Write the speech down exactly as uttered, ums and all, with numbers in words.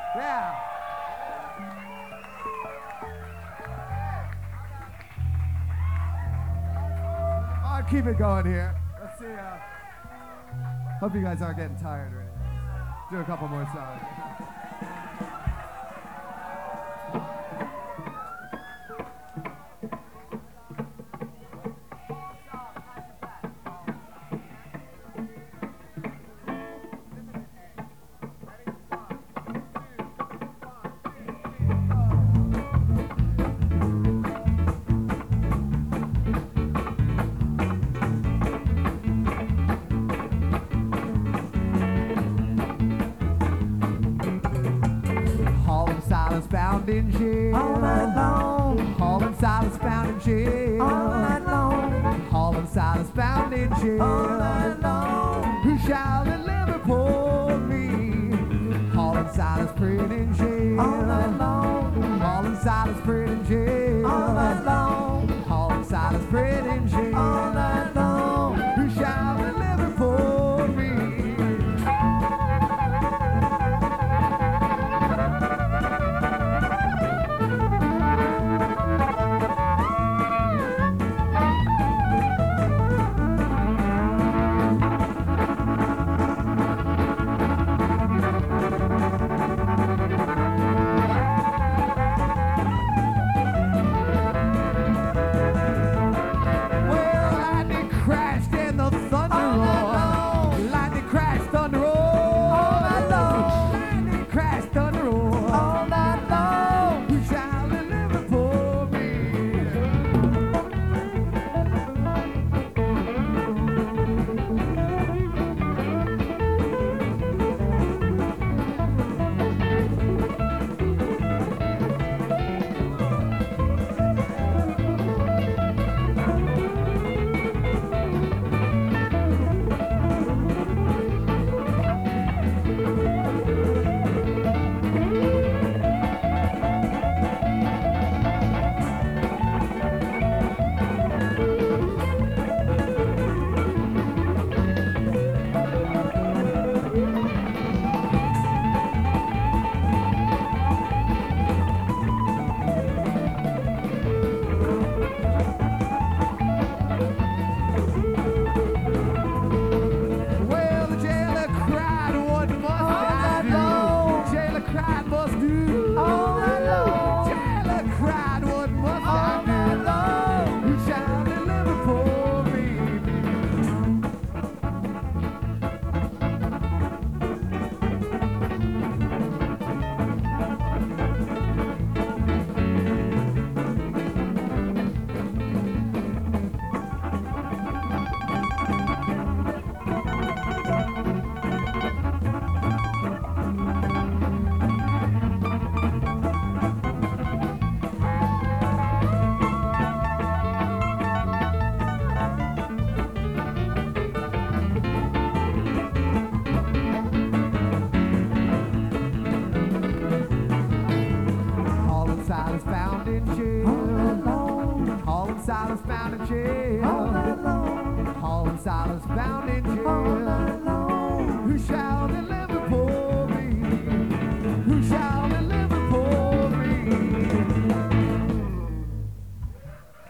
Yeah. I'll keep it going here. Let's see. Uh, hope you guys aren't getting tired or anything. Do a couple more songs. Bound in jail all night long. Hall and Silas bound in jail all night long. Hall and Silas bound in jail all night long. Who shall deliver for me? Hall and Silas praying in jail.